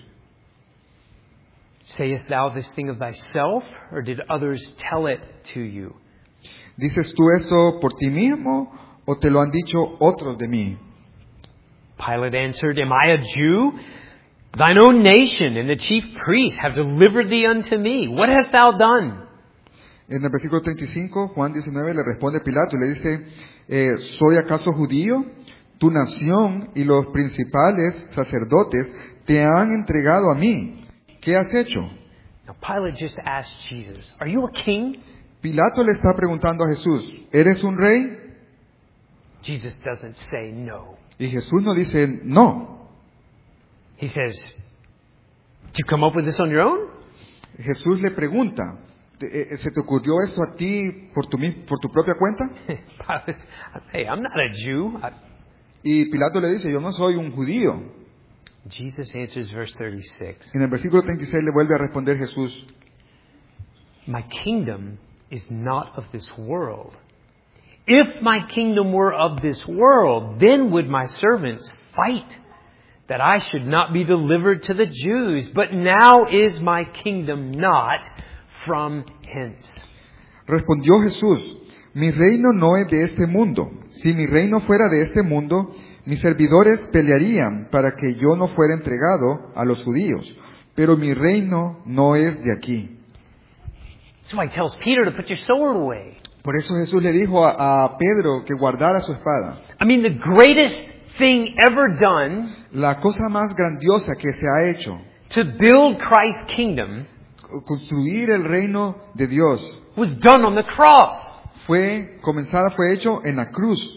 "Sayest thou this thing of thyself, or did others tell it to you?" ¿Dices tú eso por ti mismo o te lo han dicho otros de mí? Pilate answered, "Am I a Jew? Thine own nation and the chief priests have delivered thee unto me. What hast thou done?" En el versículo 35, Juan 19 le responde Pilato y le dice, ¿soy acaso judío? Tu nación y los principales sacerdotes te han entregado a mí. ¿Qué has hecho? Now Pilate just asked Jesus, "Are you a king?" Pilato le está preguntando a Jesús, ¿eres un rey? Jesus doesn't say no. Y Jesús no dice no. He says, "Did you come up with this on your own?" Jesús le pregunta, ¿se te ocurrió esto a ti por tu propia cuenta? Pilate, "Hey, I'm not a Jew." Y Pilato le dice, yo no soy un judío. Jesus answers verse 36. En el versículo 36 le vuelve a responder Jesús, "My kingdom is not of this world. If my kingdom were of this world, then would my servants fight, that I should not be delivered to the Jews. But now is my kingdom not from hence." Respondió Jesús, mi reino no es de este mundo. Si mi reino fuera de este mundo, mis servidores pelearían para que yo no fuera entregado a los judíos. Pero mi reino no es de aquí. That's why he tells Peter to put your sword away. Por eso Jesús le dijo a Pedro que guardara su espada. I mean, the greatest thing ever done La cosa más grandiosa que se ha hecho, to build Christ's kingdom, construir el reino de Dios, was done on the cross. fue hecho en la cruz.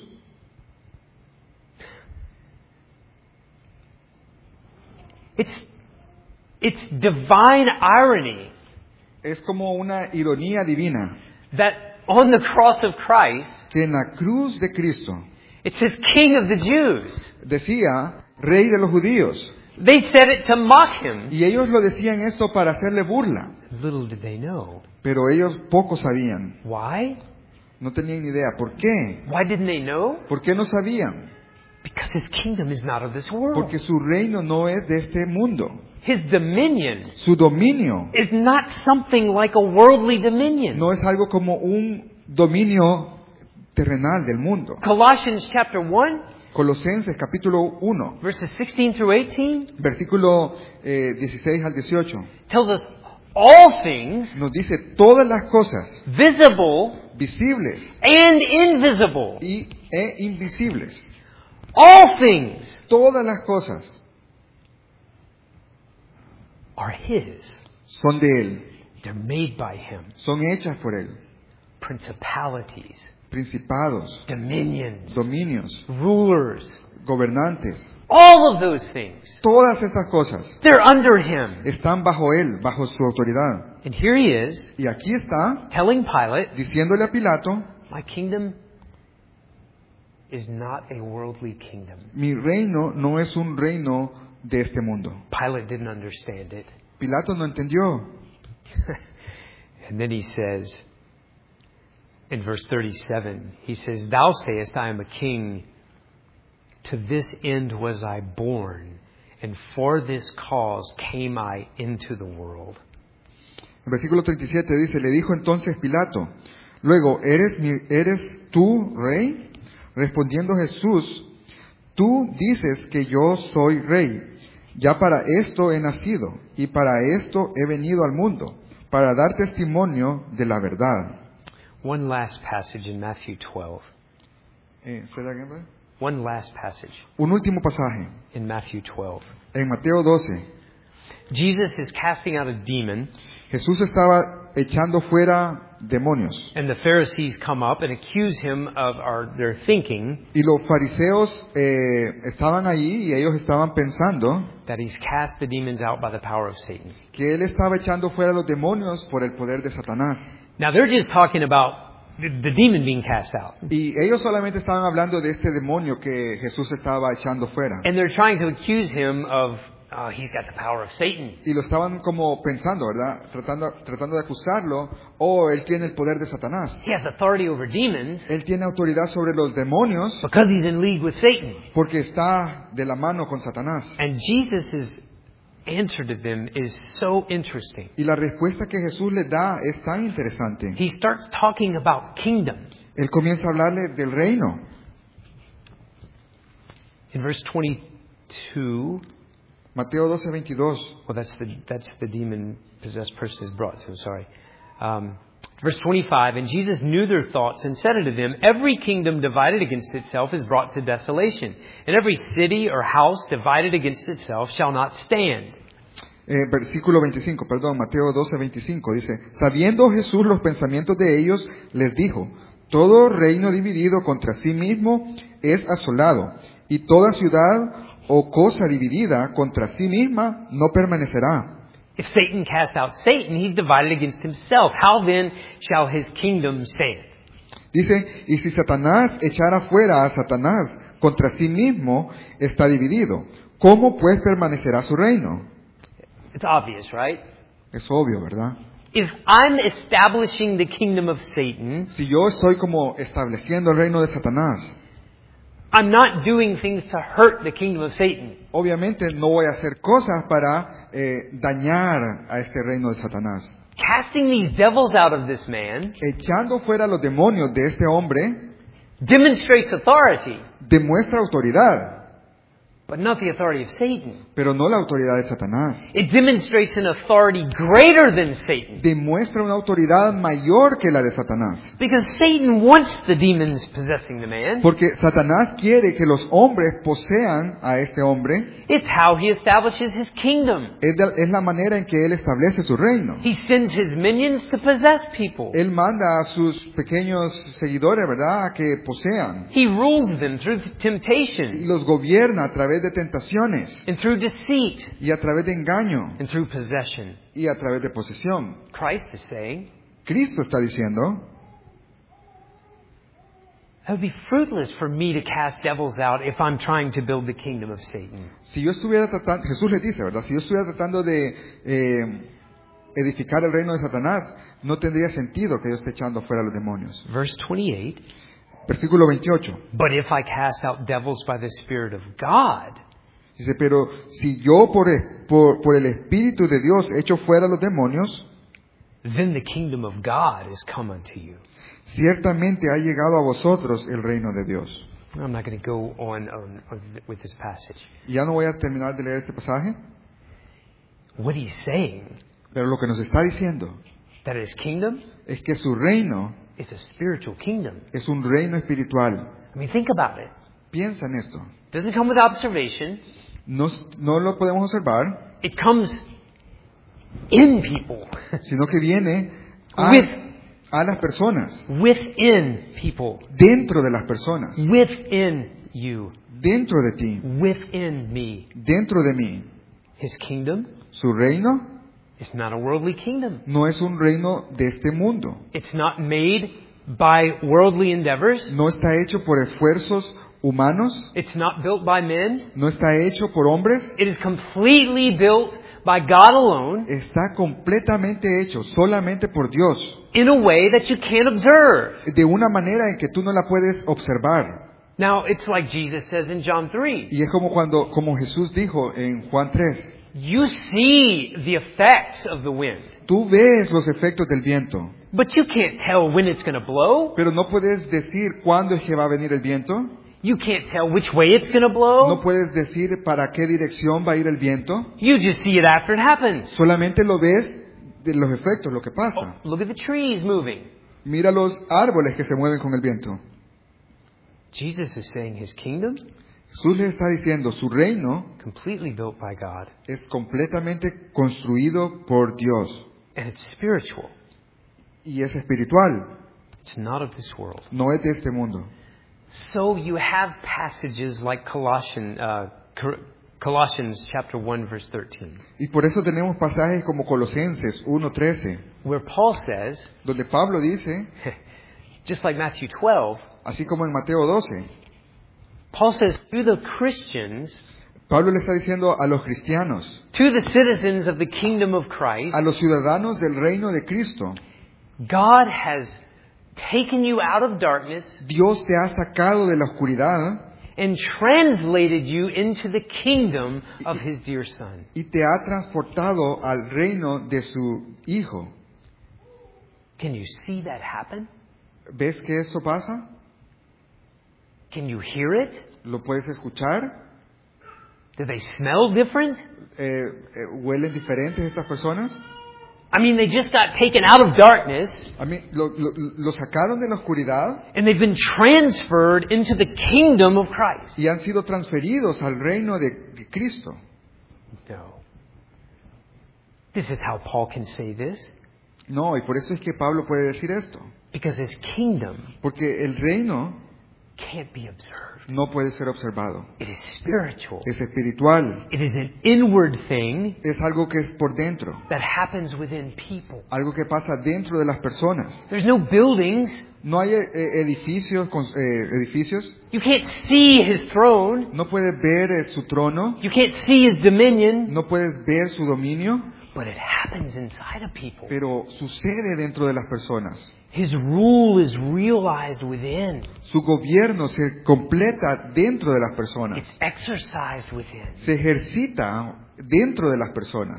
It's divine irony Es como una ironía divina that on the cross of Christ, que en la cruz de Cristo it says King of the Jews. decía Rey de los judíos. They said it to mock him. Y ellos lo decían esto para hacerle burla. Little did they know. Pero ellos poco sabían. Why? No tenían ni idea. ¿Por qué? Why didn't they know? ¿Por qué no sabían? Because his kingdom is not of this world. Porque su reino no es de este mundo. His dominion Su dominio is not something like a worldly dominion. no es algo como un dominio terrenal del mundo. Colossians chapter 1, Colosenses capítulo 1, verses 16 through 18, versículo 16 al 18, tells us all things, nos dice todas las cosas visible visibles and invisible. e invisibles. All things Todas las cosas are his. son de Él, They're made by Him. son hechas por Él. Principalities, Principados, dominions, dominios, rulers, gobernantes, all of those things. todas estas cosas They're under Him. están bajo Él, bajo su autoridad. And here He is Y aquí está, telling Pilate, diciéndole a Pilato, my kingdom is not a worldly kingdom. mi reino no es un reino de este mundo. Pilate didn't understand it. Pilato no entendió. And then he says, in verse 37, he says, Thou sayest, I am a king. To this end was I born, and for this cause came I into the world. El versículo 37 dice, le dijo entonces Pilato, luego, ¿eres tú rey? Respondiendo Jesús, tú dices que yo soy rey. Ya para esto he nacido, y para esto he venido al mundo, para dar testimonio de la verdad. One last passage in Matthew 12. Say that again, brother? One last passage Un último pasaje, in Matthew 12. en Mateo 12. Jesus is casting out a demon, Jesús estaba echando fuera demonios, and the Pharisees come up and accuse him of their thinking y los fariseos estaban allí y ellos estaban pensando that he's cast the demons out by the power of Satan. que él estaba echando fuera los demonios por el poder de Satanás. Now they're just talking about the demon being cast out. Y ellos solamente estaban hablando de este demonio que Jesús estaba echando fuera. And they're trying to accuse him of, he's got the power of Satan. Y lo estaban como pensando, ¿verdad? Tratando de acusarlo. Oh, él tiene el poder de Satanás. He has authority over demons Él tiene autoridad sobre los demonios because he's in league with Satan. porque está de la mano con Satanás. And Jesus' answer to them is so interesting. Y la respuesta que Jesús le da es tan interesante. He starts talking about kingdom. Él comienza a hablarle del reino. In verse 22, Mateo 12:22. well, that's the demon-possessed person is brought to him, sorry. Verse 25, and Jesus knew their thoughts and said unto them, Every kingdom divided against itself is brought to desolation, and every city or house divided against itself shall not stand. Versículo 25, perdón, Mateo 12:25 dice, sabiendo Jesús los pensamientos de ellos, les dijo, todo reino dividido contra sí mismo es asolado, y toda ciudad o cosa dividida contra sí misma no permanecerá. If Satan cast out Satan, he's divided against himself. How then shall his kingdom stand? Dice, y si Satanás echara fuera a Satanás contra sí mismo, está dividido. ¿Cómo pues permanecerá su reino? It's obvious, right? Es obvio, ¿verdad? If I'm establishing the kingdom of Satan, Si yo estoy como estableciendo el reino de Satanás, I'm not doing things to hurt the kingdom of Satan. obviamente no voy a hacer cosas para dañar a este reino de Satanás. Casting these devils out of this man Echando fuera los demonios de este hombre demonstrates authority, demuestra autoridad, but not the authority of Satan. pero no la autoridad de Satanás. It demonstrates an authority greater than Satan. Demuestra una autoridad mayor que la de Satanás. Because Satan wants the demons possessing the man. Porque Satanás quiere que los hombres posean a este hombre. It's how he establishes his kingdom. Es la manera en que él establece su reino. He sends his minions to possess people. Él manda a sus pequeños seguidores, ¿verdad?, a que posean. He rules them through Y temptation, los gobierna a través de tentaciones, and through deceit, y a través de engaño, and through possession. y a través de posesión. Christ is saying, Cristo está diciendo, it would be fruitless for me to cast devils out if I'm trying to build the kingdom of Satan. si yo estuviera tratando, Jesús le dice, ¿verdad?, si yo estuviera tratando de edificar el reino de Satanás, no tendría sentido que yo esté echando fuera a los demonios. Verse 28, Versículo 28. but if I cast out devils by the Spirit of God, Dice, pero si yo por el Espíritu de Dios echo fuera los demonios, then the kingdom of God is come unto you. ciertamente ha llegado a vosotros el reino de Dios. I'm not going to go on with this passage. Y ya no voy a terminar de leer este pasaje, What he's saying, pero lo que nos está diciendo that his kingdom es que su reino is a spiritual kingdom. es un reino espiritual. I mean, think about it. Piensa en esto. It doesn't come with observation. No lo podemos observar, It comes in people. sino que viene a las personas, Within people. dentro de las personas, Within you. dentro de ti, Within me. dentro de mí. His kingdom Su reino is not a worldly kingdom. no es un reino de este mundo. It's not made by worldly endeavors. No está hecho por esfuerzos humanos. It's not built by men. No está hecho por hombres. It is completely built by God alone Está completamente hecho solamente por Dios, in a way that you can't observe. de una manera en que tú no la puedes observar. Now, it's like Jesus says in John 3. Y es como Jesús dijo en Juan 3. You see the effects of the wind, Tú ves los efectos del viento, but you can't tell when it's going to blow. pero no puedes decir cuándo es que va a venir el viento. You can't tell which way it's going to No blow. puedes decir para qué dirección va a ir el viento. You just see it after it happens. Solamente lo ves de los efectos, lo que pasa. Look at the trees moving. Mira los árboles que se mueven con el viento. Jesus is saying his kingdom, Jesús le está diciendo, su reino completely built by God, es completamente construido por Dios and it's spiritual. y es espiritual, It's not of this world. no es de este mundo. So you have passages like Colossians chapter 1 verse 13, Y por eso tenemos pasajes como Colosenses 1:13, where Paul says, donde Pablo dice, just like Matthew 12, así como en Mateo 12, Paul says to the Christians, Pablo le está diciendo a los cristianos, to the citizens of the kingdom of Christ, a los ciudadanos del reino de Cristo, God has taken you out of darkness Dios te ha sacado de la oscuridad and translated you into the kingdom of his dear Son. y te ha transportado al reino de su Hijo. Can you see that happen? ¿Ves que eso pasa? Can you hear it? ¿Lo puedes escuchar? Do they smell different? ¿Huelen diferentes estas personas? I mean, they just got taken out of darkness A mí, lo sacaron de la oscuridad and they've been transferred into the kingdom of Christ. y han sido transferidos al reino de Cristo. No. This is how Paul can say this. No, y por eso es que Pablo puede decir esto. Because his kingdom Porque el reino can't be observed. no puede ser observado. It is spiritual. Es espiritual. It is an inward thing Es algo que es por dentro. that happens within people. Algo que pasa dentro de las personas. There's no buildings. No hay edificios. You can't see his throne. No puedes ver su trono. You can't see his dominion. No puedes ver su dominio. But it happens inside of people. Pero sucede dentro de las personas. His rule is realized within. Su gobierno se completa dentro de las personas. It's exercised within. Se ejercita dentro de las personas.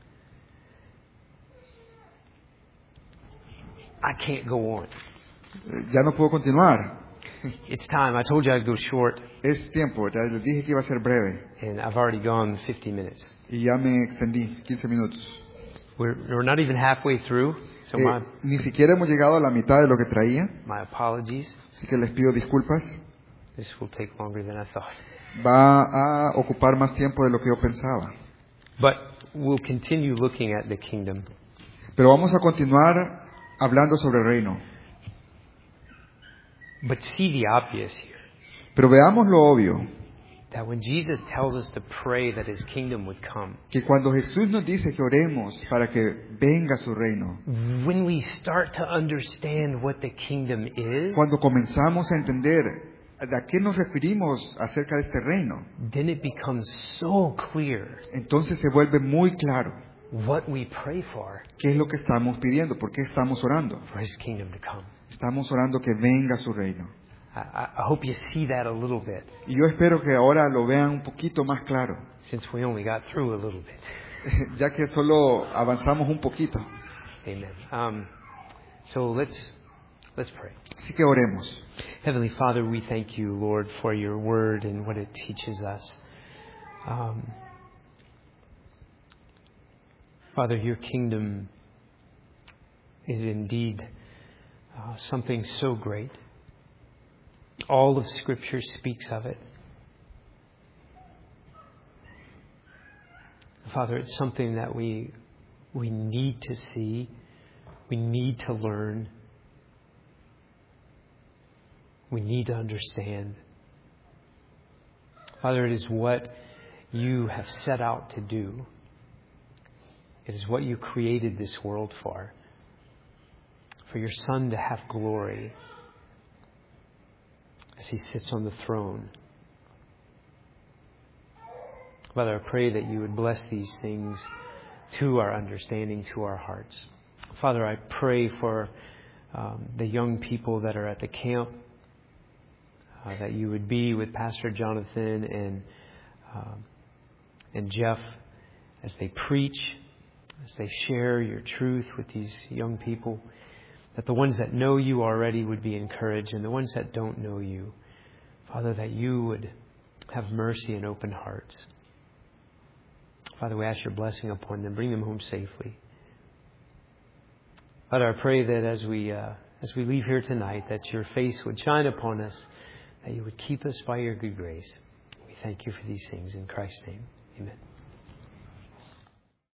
I can't go on. Ya no puedo continuar. It's time. I told you I'd go short, Es tiempo, ¿verdad? Les dije que iba a ser breve. and I've already gone 50 minutes. Y ya me extendí 15 minutos. We're not even halfway through, so Ni siquiera hemos llegado a la mitad de lo que traía. my apologies. Así que les pido disculpas. This will take longer than I thought. Va a ocupar más tiempo de lo que yo pensaba. But we'll continue looking at the kingdom. Pero vamos a continuar hablando sobre el reino. But see the obvious here. Pero veamos lo obvio. That when Jesus tells us to pray that his kingdom would come, Que cuando Jesús nos dice que oremos para que venga su reino, when we start to understand what the kingdom is, cuando comenzamos a entender a qué nos referimos acerca de este reino, then it becomes so clear entonces se vuelve muy claro what we pray for qué es lo que estamos pidiendo, por qué estamos orando. for his kingdom to come. Estamos orando que venga su reino. I hope you see that a little bit, Y yo espero que ahora lo vean un poquito más claro, since we only got through a little bit. ya que solo avanzamos un poquito. Amen. So let's pray. Así que oremos. Heavenly Father, we thank you, Lord, for your word and what it teaches us. Father, your kingdom is indeed something so great. All of Scripture speaks of it. Father, it's something that we We need to see. We need to learn. We need to understand. Father, it is what you have set out to do. It is what you created this world for your Son to have glory as He sits on the throne. Father, I pray that you would bless these things to our understanding, to our hearts. Father, I pray for the young people that are at the camp, that you would be with Pastor Jonathan and Jeff as they preach, as they share your truth with these young people, that the ones that know you already would be encouraged, and the ones that don't know you, Father, that you would have mercy and open hearts. Father, we ask your blessing upon them. Bring them home safely. Father, I pray that as we leave here tonight, that your face would shine upon us, that you would keep us by your good grace. We thank you for these things in Christ's name. Amen.